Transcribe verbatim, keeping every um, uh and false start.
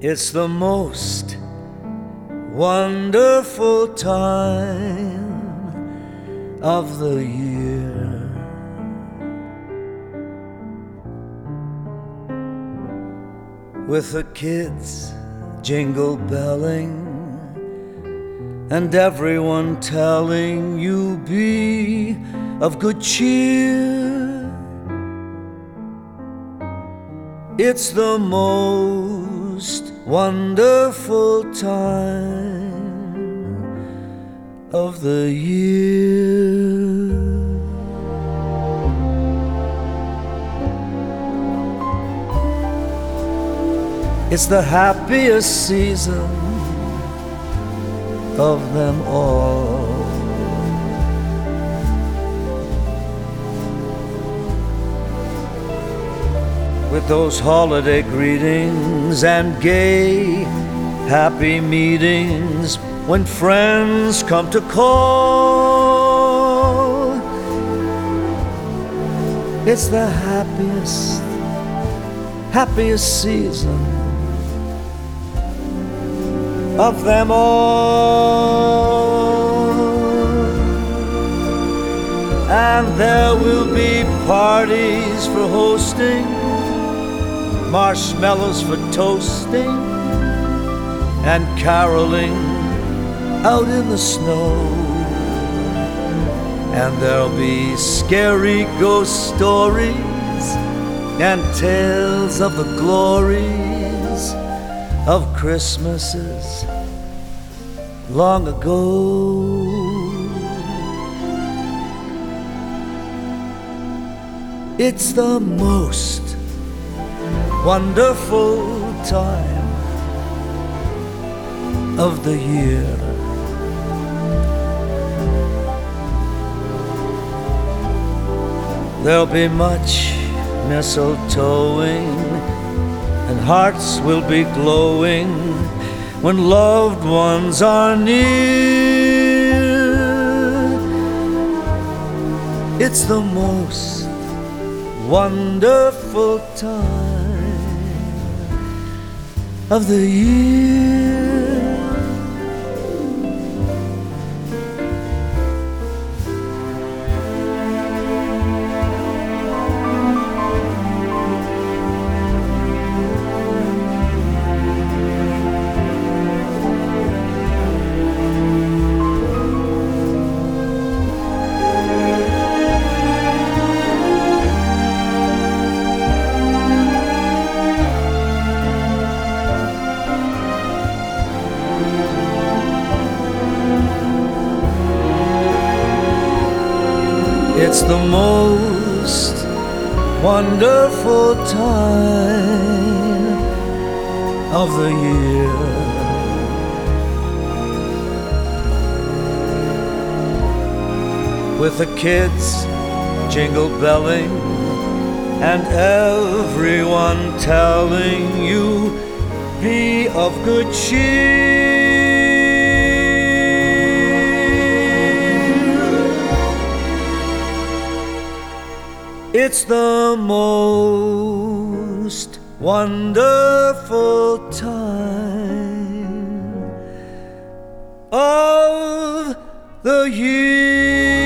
It's the most wonderful time of the year. With the kids jingle belling and everyone telling you be of good cheer. It's the most wonderful time of the year. It's the happiest season of them all. With those holiday greetings and gay, happy meetings when friends come to call. It's the happiest, happiest season of them all. And there will be parties for hosting, marshmallows for toasting, and caroling out in the snow. And there'll be scary ghost stories and tales of the glories of Christmases long ago. It's the most wonderful time of the year. There'll be much mistletoeing and hearts will be glowing when loved ones are near. It's the most wonderful time of the year. It's the most wonderful time of the year. With the kids jingle belling and everyone telling you be of good cheer. It's the most wonderful time of the year.